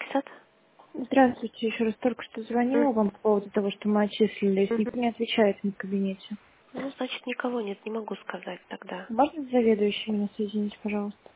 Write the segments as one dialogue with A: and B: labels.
A: сад?
B: Здравствуйте, еще раз только что
A: М.
B: звонила вам по поводу того, что мы отчислились.
A: Мгм.
B: Никто не отвечает мне в кабинете.
A: Ну, значит, никого нет, не могу сказать тогда.
B: Можно с заведующим меня соединить, пожалуйста?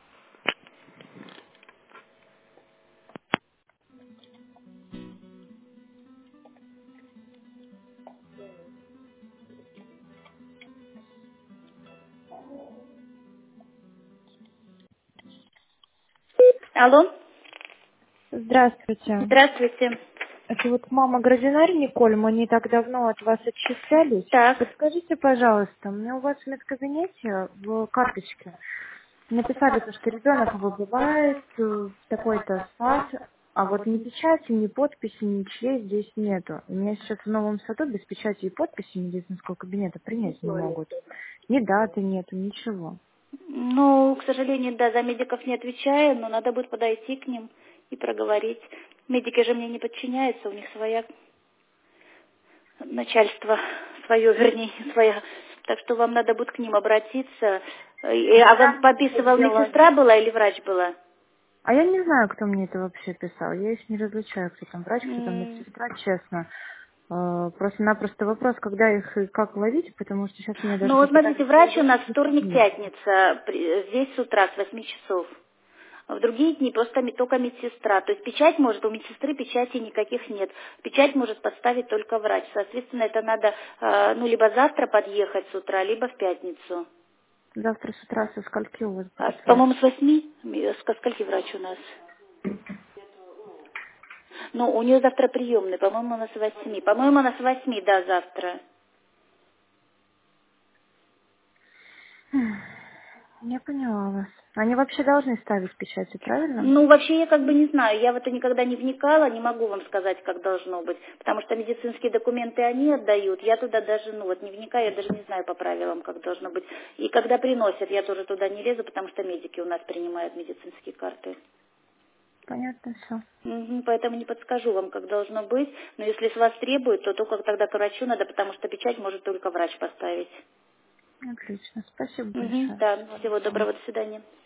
C: Алло,
B: Здравствуйте.
C: здравствуйте.
B: Это вот мама Градинарь Николь, мы не так давно от вас отчислялись.
C: Так,
B: Подскажите, пожалуйста, мне у вас в медкабинете в карточке написали, то, что ребенок выбывает в такой-то сад, а вот ни печати, ни подписи, ничьей здесь нету. И меня сейчас в новом саду без печати и подписи медицинского кабинета принять не могут. Ни даты нету, ничего.
C: ну, к сожалению, да, за медиков не отвечаю, но надо будет подойти к ним и проговорить. Медики же мне не подчиняются, у них своя начальство, свое, вернее, своя. Так что вам надо будет к ним обратиться. А
B: Я
C: вам
B: это
C: пописывал
B: делала.
C: медсестра была или врач была?
B: А я не знаю, кто мне это вообще писал. Я их не различаю, кто там врач, кто там
C: М,
B: медсестра, честно. Просто-напросто вопрос, когда их и как ловить, потому что сейчас меня даже
C: Ну, вот смотрите,
B: попытались
C: врач у
B: ловить
C: нас
B: в кабинете.
C: вторник-пятница, здесь с утра, с 8 часов. А в другие дни просто только медсестра. То есть печать может, у медсестры печати никаких нет. Печать может поставить только врач. Соответственно, это надо, ну, либо завтра подъехать с утра, либо в пятницу.
B: Завтра с утра со скольки у вас будет врач?
C: По-моему, с 8. Со скольки врач у нас? Ну, у нее завтра приемный, по-моему, она с 8. По-моему, она с 8, да, завтра.
B: Я поняла вас. Они вообще должны ставить печати, правильно?
C: Ну, вообще, я как бы не знаю, я в это никогда не вникала, не могу вам сказать, как должно быть, потому что медицинские документы они отдают, я туда даже, ну, вот не вникаю, я даже не знаю по правилам, как должно быть. И когда приносят, я тоже туда не лезу, потому что медики у нас принимают медицинские карты.
B: Понятно все.
C: Мгм, поэтому не подскажу вам, как должно быть, но если с вас требуют, то только тогда к врачу надо, потому что печать может только врач поставить.
B: Отлично. Спасибо
C: Мгм,
B: большое.
C: да,
B: Всего
C: всего
B: доброго.
C: доброго, до свидания.